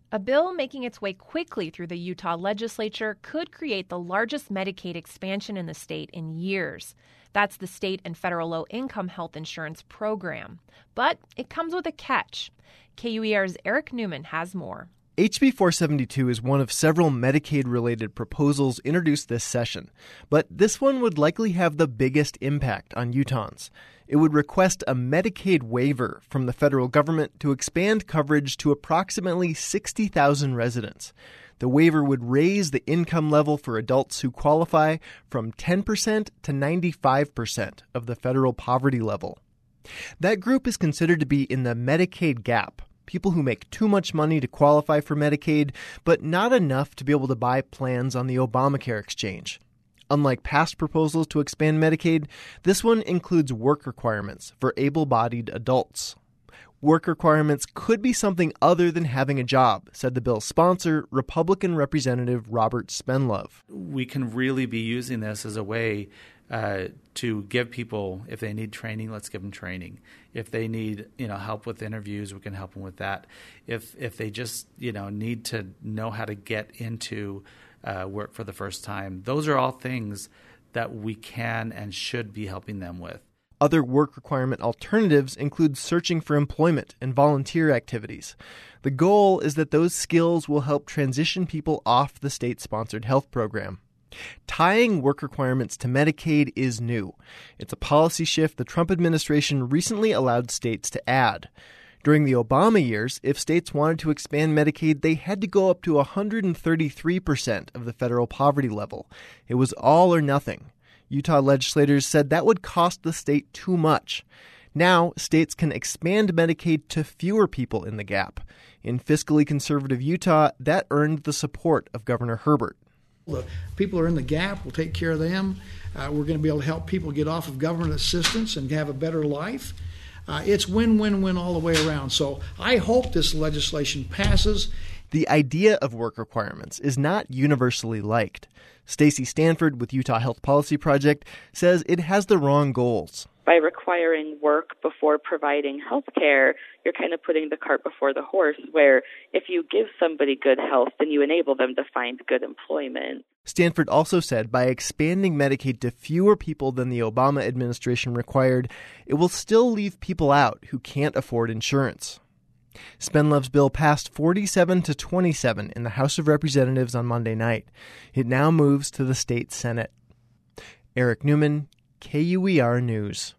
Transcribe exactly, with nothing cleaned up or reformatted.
A bill making its way quickly through the Utah legislature could create the largest Medicaid expansion in the state in years. That's the state and federal low-income health insurance program. But it comes with a catch. K U E R's Eric Newman has more. H B four seventy-two is one of several Medicaid-related proposals introduced this session, but this one would likely have the biggest impact on Utahns. It would request a Medicaid waiver from the federal government to expand coverage to approximately sixty thousand residents. The waiver would raise the income level for adults who qualify from ten percent to ninety-five percent of the federal poverty level. That group is considered to be in the Medicaid gap. People who make too much money to qualify for Medicaid, but not enough to be able to buy plans on the Obamacare exchange. Unlike past proposals to expand Medicaid, this one includes work requirements for able-bodied adults. Work requirements could be something other than having a job, said the bill's sponsor, Republican Representative Robert Spenlove. We can really be using this as a way uh, to give people, if they need training, let's give them training. If they need, you know, help with interviews, we can help them with that. If if they just, you know, need to know how to get into uh, work for the first time, those are all things that we can and should be helping them with. Other work requirement alternatives include searching for employment and volunteer activities. The goal is that those skills will help transition people off the state-sponsored health program. Tying work requirements to Medicaid is new. It's a policy shift the Trump administration recently allowed states to add. During the Obama years, if states wanted to expand Medicaid, they had to go up to one hundred thirty-three percent of the federal poverty level. It was all or nothing. Utah legislators said that would cost the state too much. Now, states can expand Medicaid to fewer people in the gap. In fiscally conservative Utah, that earned the support of Governor Herbert. The people who are in the gap, we'll take care of them. Uh, we're going to be able to help people get off of government assistance and have a better life. Uh, it's win-win-win all the way around. So I hope this legislation passes. The idea of work requirements is not universally liked. Stacey Stanford with Utah Health Policy Project says it has the wrong goals. By requiring work before providing health care, you're kind of putting the cart before the horse, where if you give somebody good health, then you enable them to find good employment. Stanford also said by expanding Medicaid to fewer people than the Obama administration required, it will still leave people out who can't afford insurance. Spenlove's bill passed forty-seven to twenty-seven in the House of Representatives on Monday night. It now moves to the state Senate. Eric Newman, K U E R News.